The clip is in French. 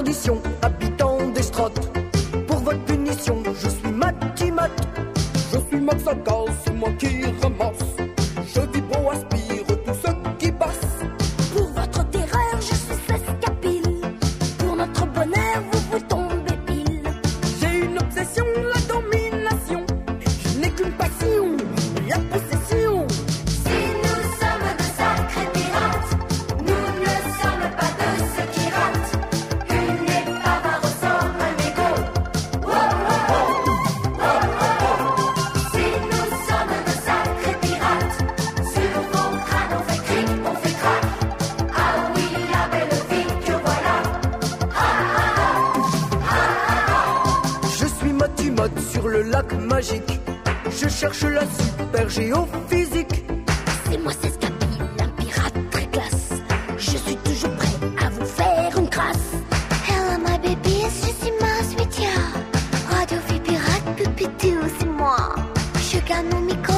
perdition, habitant des strates. Pour votre punition, je suis Matimat. Je suis Maxaka, c'est moi qui ramasse. Je vibro-aspire tout ce qui passe. Pour votre terreur, je suis Sescapile. Pour notre bonheur, vous vous tombez pile. J'ai une obsession, la domination. Je n'ai qu'une passion, la possession. Si nous sommes de sacrés pirates, nous ne sommes pas de ceux qui ratent. Une épave, un ressort, un mégot. Oh, oh, oh, oh, oh, oh. Si nous sommes de sacrés pirates, sur vos crânes on fait cric, on fait crac. Ah oui, la belle vie que voilà. Je suis Matimat sur le lac magique. Je cherche la super géophysique. C'est moi Sescapile, un pirate très classe. Je suis toujours prêt à vous faire une crasse. Hello my babies, je suis Masmitia. Radio vie pirate, pupitou, c'est moi. Je gagne mon micro